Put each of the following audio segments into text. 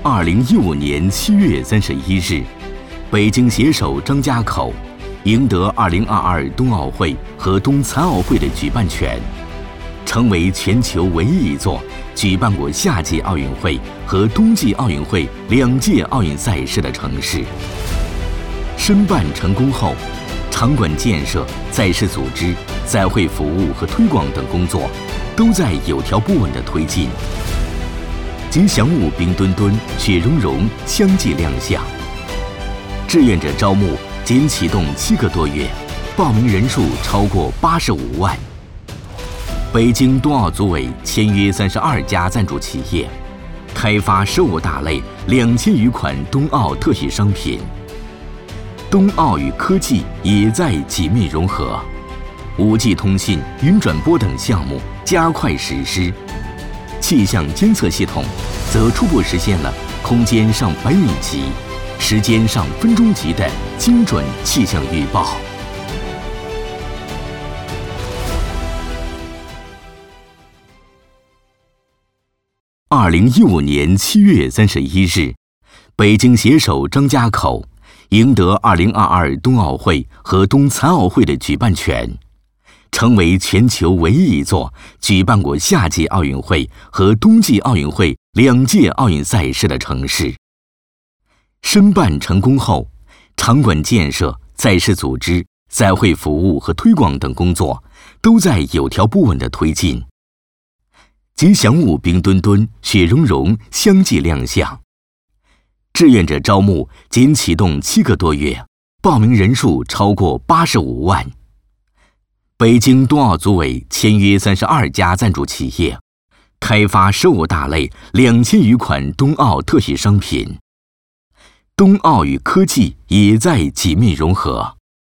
2015年7月31日，北京携手张家口，赢得2022冬奥会和冬残奥会的举办权，成为全球唯一一座举办过夏季奥运会和冬季奥运会2届奥运赛事的城市。申办成功后，场馆建设、赛事组织、赛会服务和推广等工作都在有条不紊地推进。吉祥物冰墩墩、雪融融相继亮相，志愿者招募仅启动7个多月，报名人数超过85万。北京冬奥组委签约32家赞助企业，开发15大类2000余款冬奥特许商品。冬奥与科技也在紧密融合，5G 通信、云转播等项目加快实施。气象监测系统则初步实现了空间上百米级、时间上分钟级的精准气象预报。2015年7月31日，北京携手张家口，赢得2022冬奥会和冬残奥会的举办权，成为全球唯一一座举办过夏季奥运会和冬季奥运会2届奥运赛事的城市。申办成功后，场馆建设、赛事组织、赛会服务和推广等工作都在有条不紊地推进。吉祥物冰墩墩、雪融融相继亮相，志愿者招募仅启动7个多月，报名人数超过85万。北京冬奥组委签约32家赞助企业，开发15大类2000余款冬奥特许商品。冬奥与科技也在紧密融合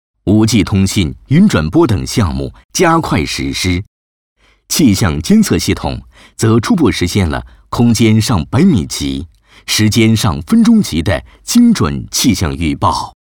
，5G 通信、云转播等项目加快实施。气象监测系统则初步实现了空间上百米级、时间上分钟级的精准气象预报。